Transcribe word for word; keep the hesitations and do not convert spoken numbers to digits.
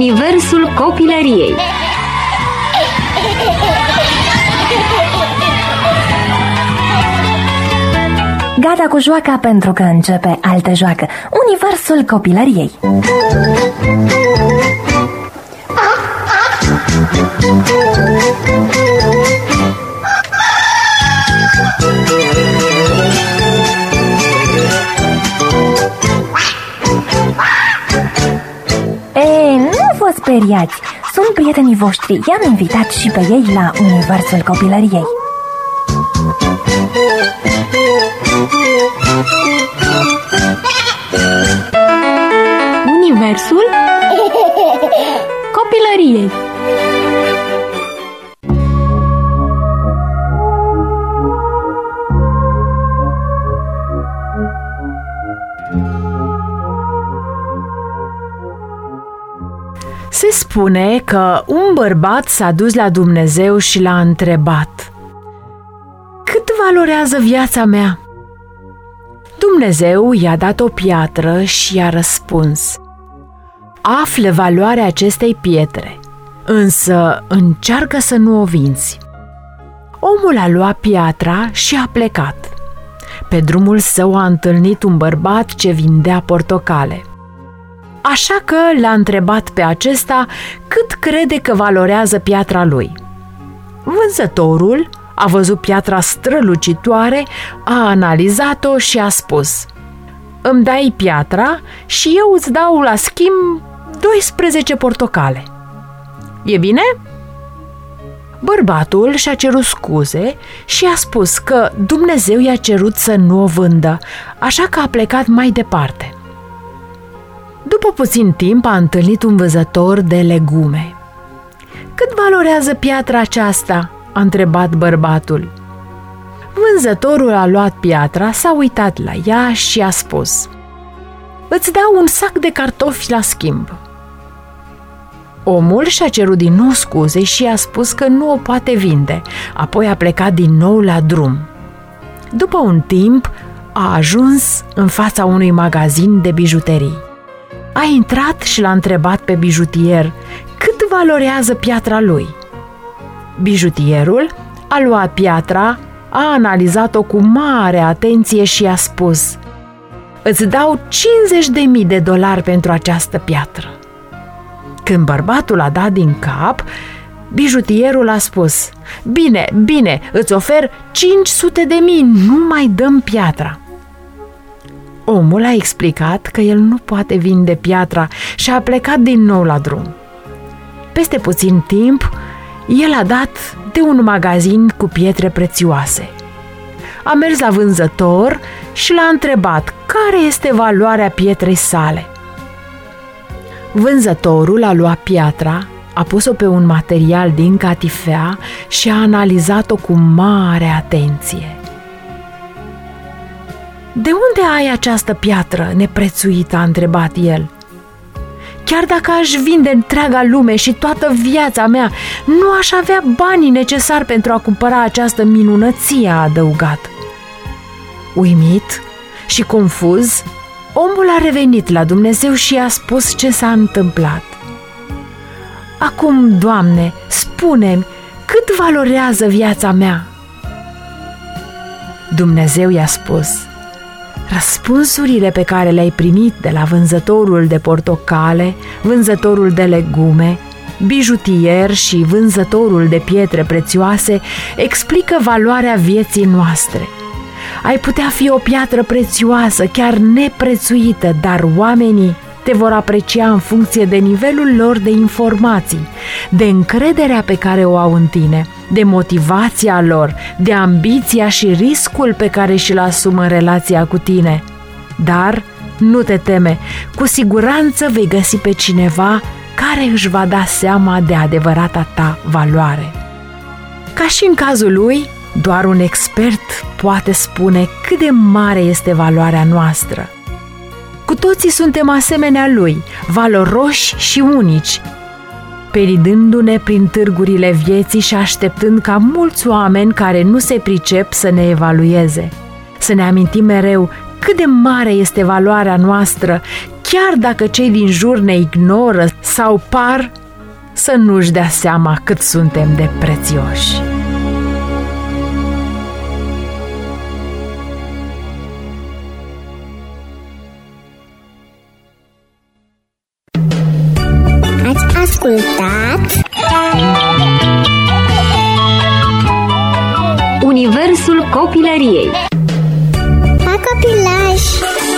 universul copilăriei. Gata cu joaca pentru că începe altă joacă, universul copilăriei. E, nu vă speriați, sunt prietenii voștri, i-am invitat și pe ei la universul copilăriei. Universul copilăriei. Se spune că un bărbat s-a dus la Dumnezeu și l-a întrebat: cât valorează viața mea? Dumnezeu i-a dat o piatră și i-a răspuns: află valoarea acestei pietre, însă încearcă să nu o vinzi. Omul a luat piatra și a plecat. Pe drumul său a întâlnit un bărbat ce vindea portocale. Așa că l-a întrebat pe acesta cât crede că valorează piatra lui. Vânzătorul a văzut piatra strălucitoare, a analizat-o și a spus: îmi dai piatra și eu îți dau la schimb doisprezece portocale. E bine? Bărbatul și-a cerut scuze și a spus că Dumnezeu i-a cerut să nu o vândă, așa că a plecat mai departe. După puțin timp a întâlnit un vânzător de legume. Cât valorează piatra aceasta? A întrebat bărbatul. Vânzătorul a luat piatra, s-a uitat la ea și a spus: îți dau un sac de cartofi la schimb. Omul și-a cerut din nou scuze și a spus că nu o poate vinde, apoi a plecat din nou la drum. După un timp a ajuns în fața unui magazin de bijuterii. A intrat și l-a întrebat pe bijutier cât valorează piatra lui. Bijutierul a luat piatra, a analizat-o cu mare atenție și a spus: îți dau cincizeci de mii de dolari pentru această piatră. Când bărbatul a dat din cap, bijutierul a spus: bine, bine, îți ofer cinci sute de mii, nu mai dăm piatra. Omul a explicat că el nu poate vinde piatra și a plecat din nou la drum. Peste puțin timp, el a dat de un magazin cu pietre prețioase. A mers la vânzător și l-a întrebat care este valoarea pietrei sale. Vânzătorul a luat piatra, a pus-o pe un material din catifea și a analizat-o cu mare atenție. De unde ai această piatră neprețuită? A întrebat el. Chiar dacă aș vinde întreaga lume și toată viața mea, nu aș avea banii necesari pentru a cumpăra această minunăție, a adăugat. Uimit și confuz, omul a revenit la Dumnezeu și i-a spus ce s-a întâmplat. Acum, Doamne, spune-mi, cât valorează viața mea? Dumnezeu i-a spus: răspunsurile pe care le-ai primit de la vânzătorul de portocale, vânzătorul de legume, bijutier și vânzătorul de pietre prețioase explică valoarea vieții noastre. Ai putea fi o piatră prețioasă, chiar neprețuită, dar oamenii te vor aprecia în funcție de nivelul lor de informații, de încrederea pe care o au în tine, de motivația lor, de ambiția și riscul pe care și-l asumă în relația cu tine. Dar nu te teme, cu siguranță vei găsi pe cineva care își va da seama de adevărata ta valoare. Ca și în cazul lui, doar un expert poate spune cât de mare este valoarea noastră. Cu toții suntem asemenea lui, valoroși și unici, peridându-ne prin târgurile vieții și așteptând ca mulți oameni care nu se pricep să ne evalueze. Să ne amintim mereu cât de mare este valoarea noastră, chiar dacă cei din jur ne ignoră sau par să nu-și dea seama cât suntem de prețioși. Ați ascultat Universul copilăriei. Pa, copilași!